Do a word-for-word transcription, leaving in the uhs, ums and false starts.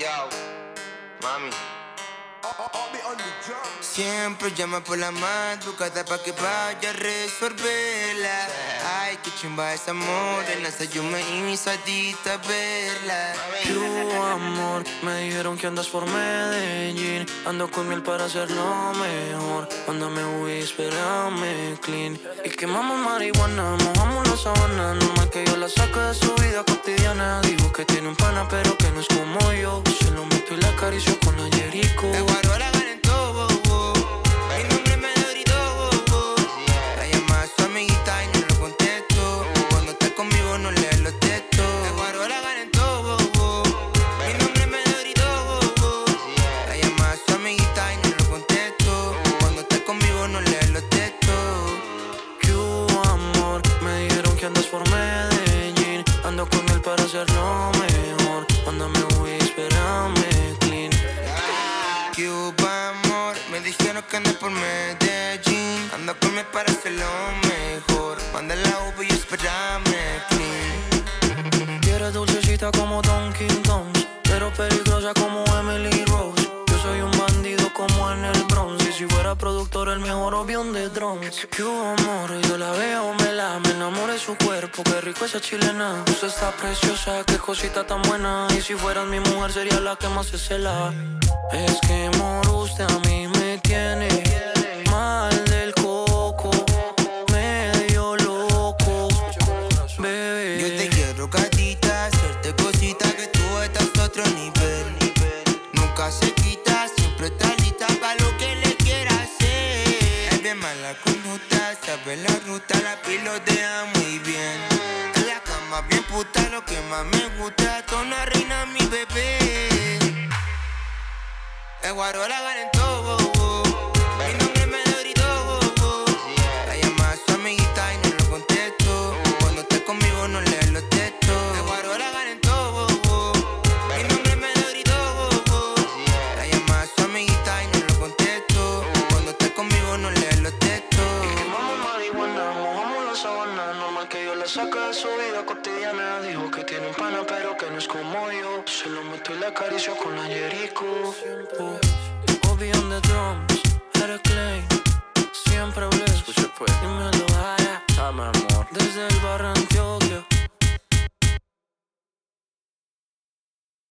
Yo, mami. Siempre llama por la madrugada pa' que vaya a resolverla. Ay, qué chimba esa morena, hasta yo me hizo adicta a verla. You, amor, me dijeron que andas por Medellín. Ando con miel para hacerlo mejor. Mándame weed, espérame clean. Y quemamos marihuana, mojamos la sabana. Normal que yo la saque de su vida cotidiana. Digo que tiene un pana pero que no es como yo. Se lo meto y la acaricio con la Jericho. Me guardo la gana en todo, bo, bo. Mi nombre me lo gritó, bo, bo. La llama a su amiguita y no lo contesto. Cuando está conmigo no lee los textos. Me guardo la gana en todo, bo, bo. Mi nombre me lo gritó, bo, bo. La llama a su amiguita y no lo contesto. Cuando está conmigo no lee los textos. You, amor, me dijeron que andas por Medellín. Ando con él para hacerlo mejor. Mándame weed, espérame clean. Cuba, amor, me dijeron que andas por Medellín. Ando con él para hacerlo mejor. Manda la U V y espérame clean. Y eres dulcecita como Dunkin' Donuts, pero peligrosa como Emily Rose. Yo soy un bandido como en el Bronx. Y si fuera productor, el mejor avión de drones. Que amor, yo la veo, me la me enamoré de su cuerpo. Qué rico esa chilena. Usted está preciosa, qué cosita tan buena. Y si fueras mi mujer, sería la que más se cela. Es que, amor, usted a mí me tiene mal del coco, medio loco, bebé. Yo te quiero, gatita, hacerte cositas que tú estás a otro nivel. Nunca se quita, siempre está lista para lo que le quiera hacer. Es bien mala conducta, sabe la ruta, la pilotea muy bien. En la cama bien puta, lo que más me gusta, toda una reina mi bebé. El guaro la gana en todo, bo, bo. Mi nombre me lo gritó, bo, bo. La llama a su amiguita y no lo contesto. Cuando está conmigo no lee los textos. El guaro la gana en todo, bo, bo. Mi nombre me lo gritó, bo, bo. La llama a su amiguita y no lo contesto. Cuando está conmigo no lee los textos. Quemamos marihuana, mojamos la sabana. Normal que yo la saque de su vida cotidiana. Dijo que tiene un pana pero que no es como yo. Se lo meto y la acaricio con la Jericho.